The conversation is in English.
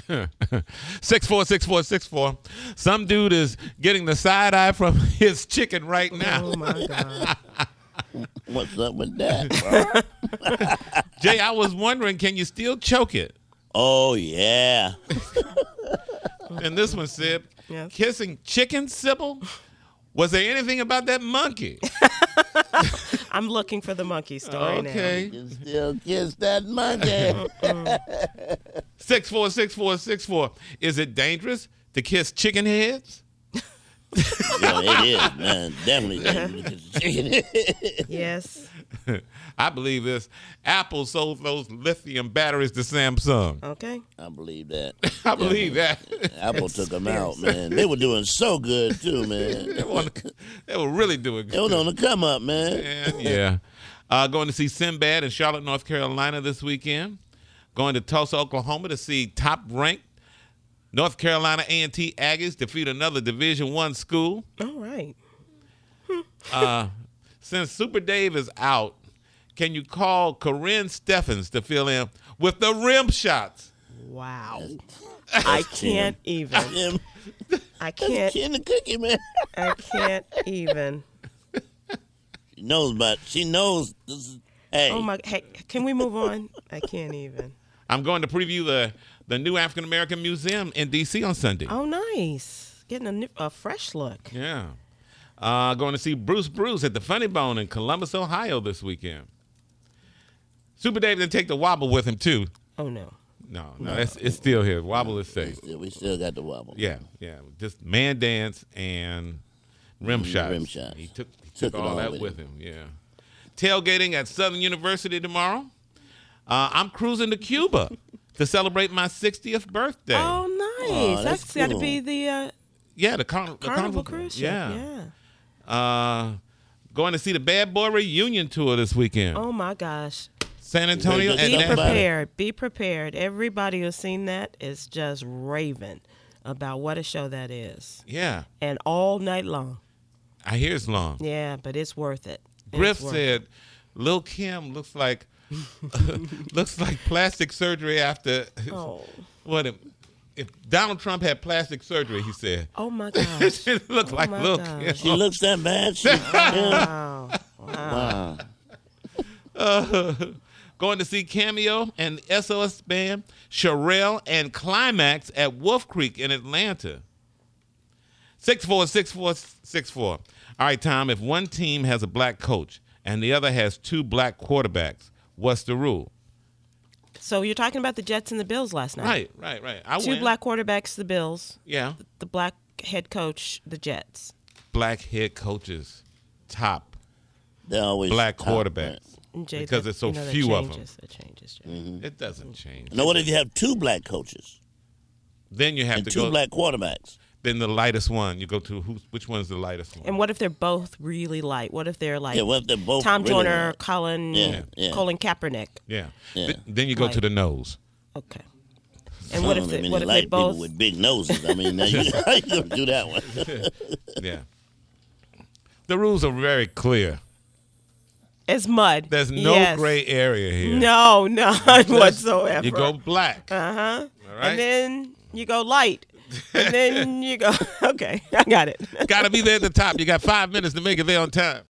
646464. Some dude is getting the side eye from his chicken right now. Oh my God. What's up with that, bro? Jay, I was wondering, can you still choke it? Oh, yeah. And this one said, Yes. kissing chicken, Sybil? Was there anything about that monkey? I'm looking for the monkey story Okay. You can still kiss that monkey. 646464. Is it dangerous to kiss chicken heads? Yeah, it is, man. Definitely. now. Yes. I believe this. Apple sold those lithium batteries to Samsung. Okay. I believe that. I believe that. Apple took them out, man. They were doing so good, too, man. They were really doing It was good. on the come up, man. And yeah. Going to see Sinbad in Charlotte, North Carolina this weekend. Going to Tulsa, Oklahoma to see top-ranked North Carolina A&T Aggies defeat another Division I school. All right. Since Super Dave is out, can you call Corinne Steffens to fill in with the rim shots? Wow. I can't even. Him. I can't. She in the cookie, man. I can't even. She knows this is, hey. Oh my. Hey, can we move on? I can't even. I'm going to preview the new African American Museum in D.C. on Sunday. Oh, nice. Getting a fresh look. Yeah. Going to see Bruce at the Funny Bone in Columbus, Ohio this weekend. Super Dave didn't take the wobble with him, too. Oh, no. No, it's still here. Wobble is safe. We still got the wobble. Yeah. Just man dance and rim shots. Rim shots. He took Took it all all that with with him. Yeah. Tailgating at Southern University tomorrow. I'm cruising to Cuba to celebrate my 60th birthday. Oh, nice. Oh, that's That's got to cool. be the Yeah, the Carnival cruise ship. Yeah. Yeah. Going to see the Bad Boy reunion tour this weekend. Oh, my gosh. San Antonio You ready to and Be talk about it? prepared. Be prepared. Everybody who's seen that is just raving about what a show that is. Yeah, And all night long. I hear it's long. Yeah, but it's worth it. It's Griff worth said, "Lil Kim looks like plastic surgery after it. Oh. what? If Donald Trump had plastic surgery," he said, Oh, my gosh. "It looked like my Lil gosh. Kim." She looks that bad. Wow. Wow. Wow. Going to see Cameo and SOS Band, Sherelle, and Climax at Wolf Creek in Atlanta. 646464. All right, Tom, if one team has a black coach and the other has two black quarterbacks, what's the rule? So you're talking about the Jets and the Bills last night. Right. I Two win. black quarterbacks, the Bills. Yeah. The black head coach, the Jets. Black head coaches, top They're always black top, quarterbacks. right? And Jay, Because there's so that few of changes. It changes. Jay. It doesn't change. Now, what if you have two black coaches Then you have and to two go. black quarterbacks? Then the lightest one. You go to which one's the lightest one? And what if they're both really light? What if they're like Yeah, what if they're both Tom really Joyner, light? Colin Yeah. Kaepernick? Yeah. Yeah. Then you go to Right. the nose. Okay. And what if I mean, what if light they both? people with big noses? I mean, now how you gonna do that one? Yeah. The rules are very clear. It's mud. There's no Yes. gray area here. No, none whatsoever. You go black. Uh huh. All right. And then you go light. And then you go. Okay, I got it. Got to be there at the top. You got 5 minutes to make it there on time.